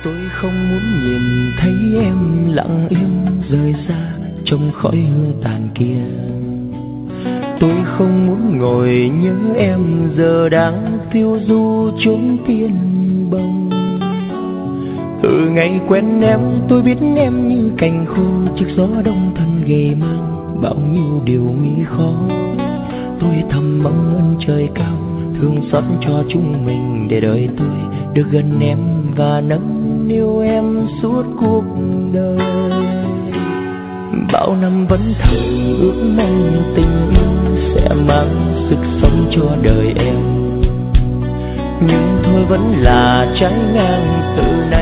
Tôi không muốn nhìn thấy em lặng im rời xa trong khói hương tàn kia. Tôi không muốn ngồi nhớ em giờ đang phiêu du chốn tiên bồng. Từ ngày quen em tôi biết em như cành khô chiếc gió đông thân gầy mang bao nhiêu điều nguy khó. Tôi thầm mong ơn trời cao thương xót cho chúng mình để đời tôi được gần em và nâng niu em suốt cuộc đời. Bao năm vẫn thầm ước mong tình yêu sẽ mang sức sống cho đời em, nhưng thôi vẫn là trái ngang từ